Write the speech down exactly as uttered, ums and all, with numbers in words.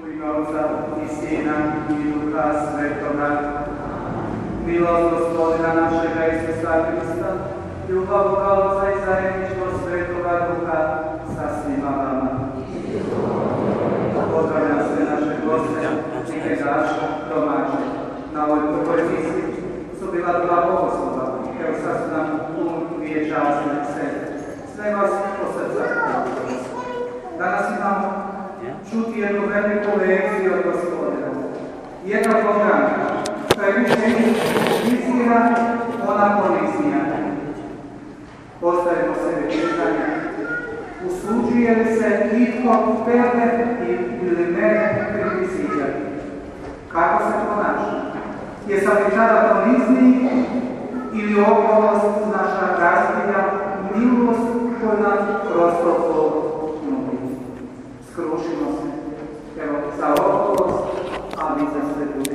U ime Otca i Sina i Duha Svetoga, milost Gospodina našega Isusa Hrista, ljubav Boga Otca i zajedništvo Svetoga Duha sa svima vama. Pozdravljam sve naše goste i gledače, domaće. Na ovoj prvoj misiji su bila dva bogoslova. Evo sad su nam pun dvije časne scene. Sve vas po srca. Danas imamo čuti jednu veliku lekciju od Gospodina. Jedna programka, koja je više misija, ona ponizija. Postavimo sebi pitanje. Usuđuje li se itko tebe ili mene kritizirati? Kako se ponaša? Jesam li tada ponizniji ili okolost naša razlika, milost koju nam prosto nudi? Skrušimo se. Evo, za okolost, ali za sve bude